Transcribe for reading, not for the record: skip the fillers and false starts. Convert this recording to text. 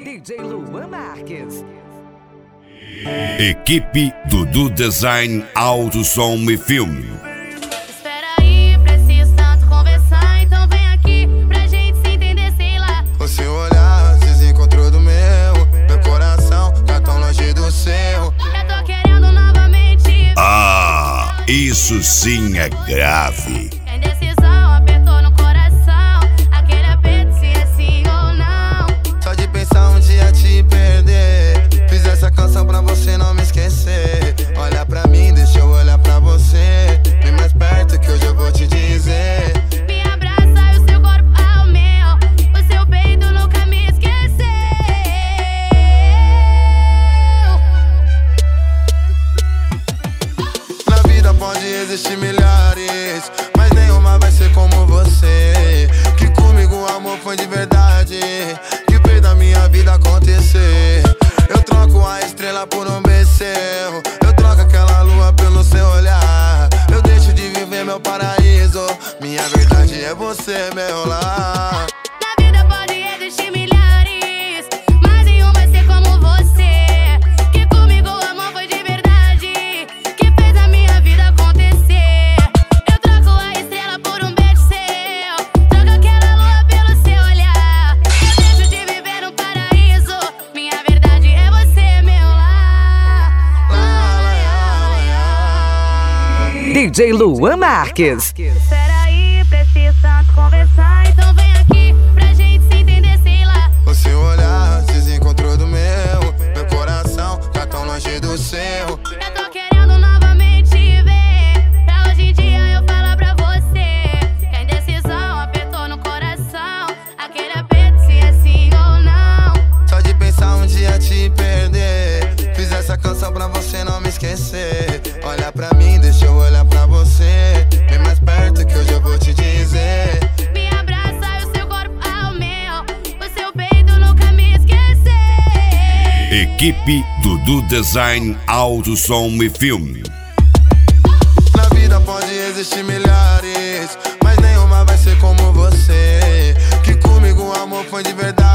DJ Luan Marques. Equipe Dudu Design, Áudio, Som e Filme. Espera aí, preciso tanto conversar, então vem aqui pra gente se entender, sei lá. O seu olhar se desencontrou do meu coração tá tão longe do seu. Eu tô querendo novamente. Ah, isso sim é grave. A indecisão apertou no coração, aquele aperto se é sim ou não. Só de pensar um dia te perder, fiz essa canção pra você não me esquecer. Olha pra mim, deixa eu olhar pra você, vem mais perto que hoje eu vou te dizer. Me abraça e o seu corpo ao meu, o seu peito nunca me esqueceu. Na vida pode existir milhares, mas nenhuma vai ser como você. Que comigo o amor foi de verdade, que fez da minha vida acontecer. Eu troco a estrela por um beijo seu, eu troco aquela lua pelo seu olhar. Eu deixo de viver meu paraíso, minha verdade é você, meu lar. Na vida pode existir milhares, mas nenhum vai ser como você. Que comigo o amor foi de verdade, que fez a minha vida acontecer. Eu troco a estrela por um beijo seu, troco aquela lua pelo seu olhar. Eu deixo de viver no paraíso, minha verdade é você, meu lar. DJ Luan Marques. Espera aí, preciso tanto conversar, então vem aqui pra gente se entender, sei lá. O seu olhar se desencontrou do meu coração tá tão longe do seu. Eu tô querendo novamente ver, pra hoje em dia eu falar pra você que a indecisão apertou no coração, aquele aperto se é sim ou não. Só de pensar um dia te perder, fiz essa canção pra você não me esquecer. Olha pra mim, deixa eu olhar pra você, vem mais perto que hoje eu vou te dizer. Me abraça e o seu corpo ao meu, o seu peito nunca me esqueceu. Equipe Dudu Design, Áudio, Som e Filme. Na vida pode existir milhares, mas nenhuma vai ser como você. Que comigo o amor foi de verdade,